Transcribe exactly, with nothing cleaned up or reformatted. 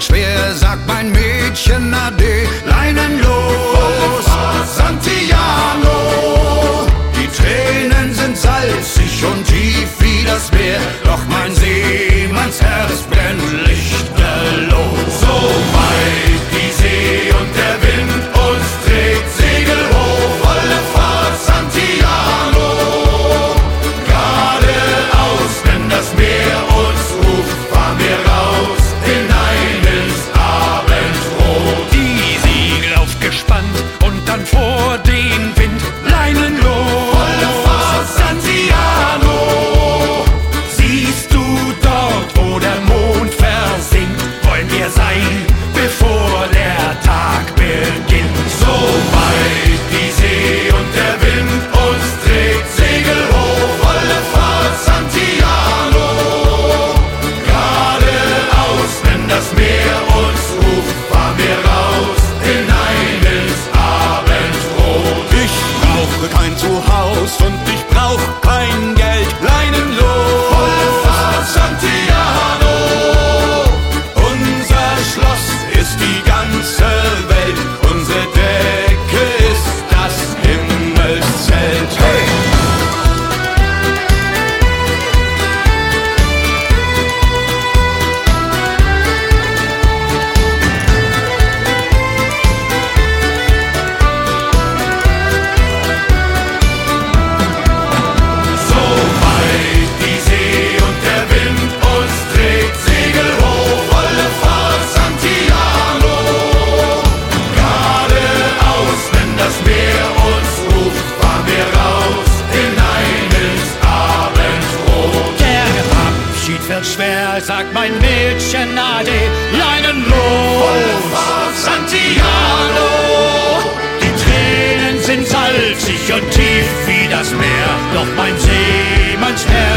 schwer, sagt mein Mädchen Ade, leinenlos, Santiano. Die Tränen sind salzig und tief wie das Meer, doch mein Seemannsherz brennt lichterloh. So weit die See und der Wind uns trägt, Segel hoch, volle Fahrt, Santiano. Geradeaus, wenn das Meer uns ruft, fahren wir raus hinein ins Abendrot. Die Segel aufgespannt und dann vor den Wind, leinenlos, volle Fahrt, Santiano. Siehst du dort, wo der Mond versinkt, wollen wir sein, bevor der Tag beginnt. So weit die See und der Wind uns trägt, Segel hoch, volle Fahrt, Santiano. Geradeaus, wenn das Meer uns ruft, fahren wir raus hinein ins Abendrot. Ich brauche kein Zuhause und ich brauch kein Geld, leinenlos, volle Fahrt, Santiano. Unser Schloss ist die ganze Welt, unsere Decke ist das Himmelszelt. Hey! So weit die See und der Wind uns trägt, Segel hoch, volle Fahrt, Santiano. Geradeaus, wenn das Meer uns ruft, fahren wir raus hinein ins Abendrot. Der Abschied wird schwer, sagt mein Mädchen Ade, leinenlos, Volle Fahrt, Santiano. die Tränen sind salzig und tief wie das Meer, doch mein Seemannsherz